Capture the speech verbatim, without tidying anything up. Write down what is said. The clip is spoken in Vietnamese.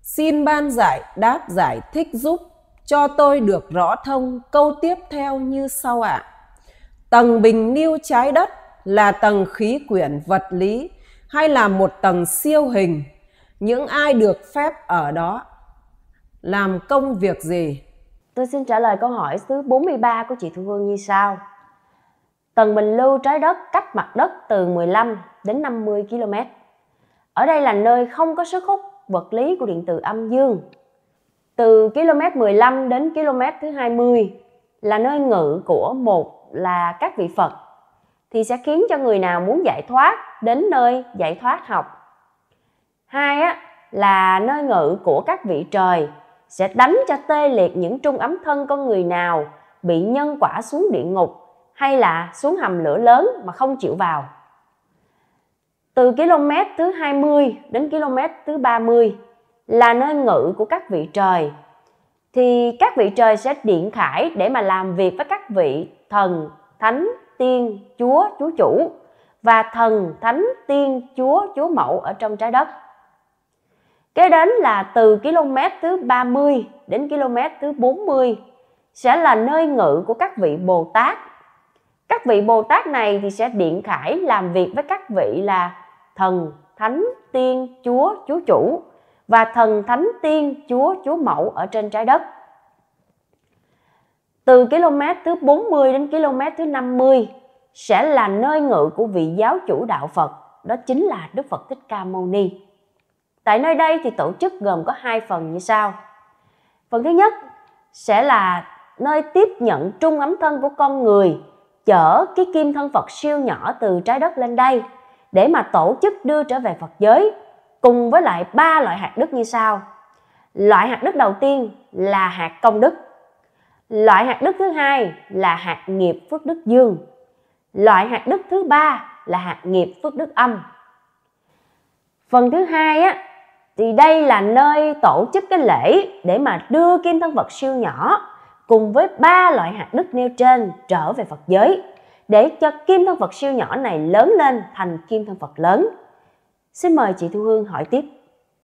Xin ban giải đáp giải thích giúp cho tôi được rõ thông câu tiếp theo như sau ạ. Tầng bình lưu trái đất là tầng khí quyển vật lý hay là một tầng siêu hình? Những ai được phép ở đó làm công việc gì? Tôi xin trả lời câu hỏi thứ bốn mươi ba của chị Thu Hương như sau. Tầng bình lưu trái đất cách mặt đất từ mười lăm đến năm mươi ki lô mét. Ở đây là nơi không có sức hút vật lý của điện từ âm dương. Từ km mười lăm đến km thứ hai mươi là nơi ngự của một là các vị Phật, thì sẽ khiến cho người nào muốn giải thoát đến nơi giải thoát học. Hai á, là nơi ngự của các vị trời, sẽ đánh cho tê liệt những trung ấm thân con người nào bị nhân quả xuống địa ngục hay là xuống hầm lửa lớn mà không chịu vào. Từ km thứ hai mươi đến km thứ ba mươi là nơi ngự của các vị trời, thì các vị trời sẽ điện khải để mà làm việc với các vị thần, thánh, tiên, chúa, chúa chủ và thần, thánh, tiên, chúa, chúa mẫu ở trong trái đất. Kế đến là từ km thứ ba mươi đến km thứ bốn mươi sẽ là nơi ngự của các vị Bồ Tát. Các vị Bồ Tát này thì sẽ điện khải làm việc với các vị là thần, thánh, tiên, chúa, chúa chủ và thần, thánh, tiên, chúa, chúa mẫu ở trên trái đất. Từ km thứ bốn mươi đến km thứ năm mươi sẽ là nơi ngự của vị giáo chủ đạo Phật, đó chính là Đức Phật Thích Ca Mâu Ni. Tại nơi đây thì tổ chức gồm có hai phần như sau. Phần thứ nhất sẽ là nơi tiếp nhận trung ấm thân của con người, chở cái kim thân Phật siêu nhỏ từ trái đất lên đây để mà tổ chức đưa trở về Phật giới, cùng với lại ba loại hạt đức như sau. Loại hạt đức đầu tiên là hạt công đức. Loại hạt đức thứ hai là hạt nghiệp phước đức dương. Loại hạt đức thứ ba là hạt nghiệp phước đức âm. Phần thứ hai á, thì đây là nơi tổ chức cái lễ để mà đưa kim thân Phật siêu nhỏ cùng với ba loại hạt đức nêu trên trở về Phật giới, để cho kim thân Phật siêu nhỏ này lớn lên thành kim thân Phật lớn. Xin mời chị Thu Hương hỏi tiếp.